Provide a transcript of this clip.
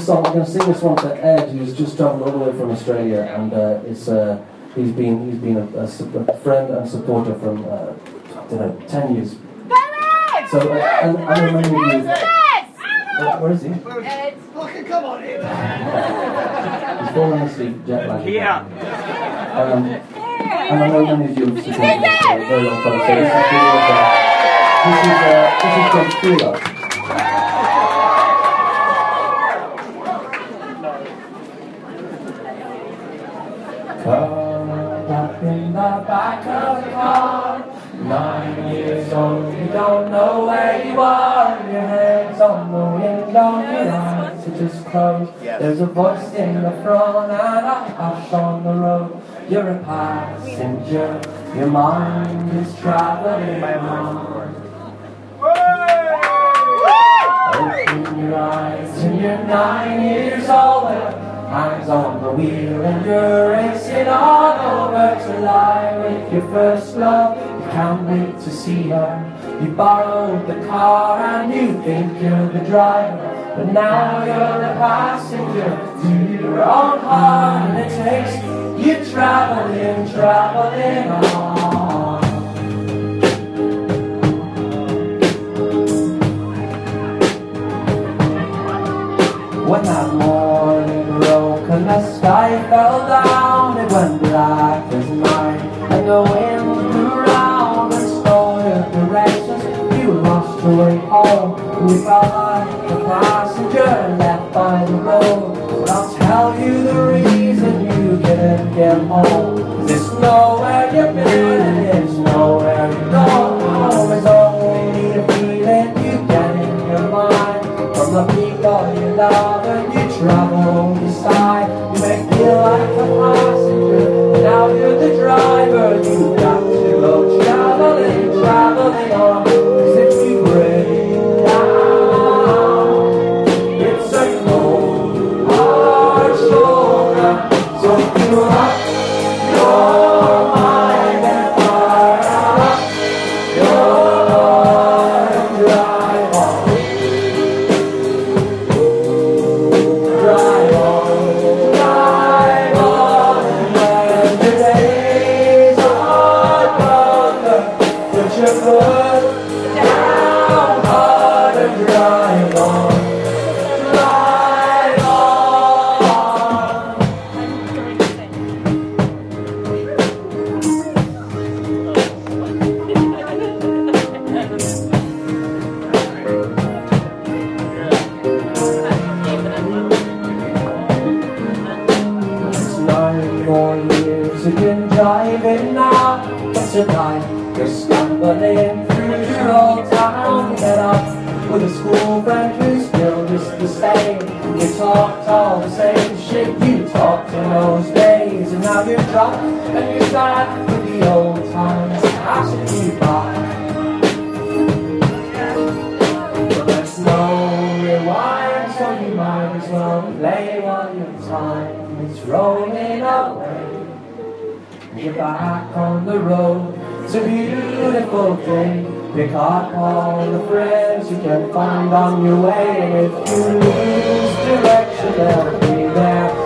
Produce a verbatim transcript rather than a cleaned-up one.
song, I'm going to sing this one to Ed, who's just travelled all the way from Australia, and uh, it's, uh, he's been he's been a, a, a friend and supporter from uh, I don't know, ten years. So uh, and I remember you. Where, where is he? Ed. Fucking come on in. He's fallen asleep, jet lag. Yeah. Um, and I know many of you have supported this for a very long time. So this is really uh, this is uh, this is called True Love. Curled up in the back of the car, nine years old, you don't know where you are. Your hands on the window, your eyes are just closed. There's a voice in the front and a hush on the road. You're a passenger, your mind is traveling on. Open your eyes and you're nine years old. Hands on the wheel and you're racing on over to lie with your first love. You can't wait to see her. You borrowed the car and you think you're the driver, but now you're the passenger to your own heart, and it takes you traveling, traveling on. When that morning broke and the sky fell down, it went black as night, and the wind blew round and stole your directions. You lost your way home, and you felt like a passenger left by the road. But I'll tell you the reason you didn't get home. 'Cause it's nowhere you've been and it's nowhere you go. Home is only a feeling you get in your mind from the people you love, and you travel beside. You may feel like a passenger, now you're the driver. You've got to go traveling, traveling on. 'Cause if you break down, it's a cold, hard shoulder. So if you rock your mind and fire up your drive on. Driving now, but tonight you're stumbling through your old town. You get up with a school friend who's still just the same. You talked all the same shit you talked in those days, and now you're drunk and you're sad with the old times passing you by. But there's no rewind, so you might as well play while your time is rolling away. You're back on the road, it's a beautiful day. Pick up all the friends you can find on your way, and if you lose direction, they'll be there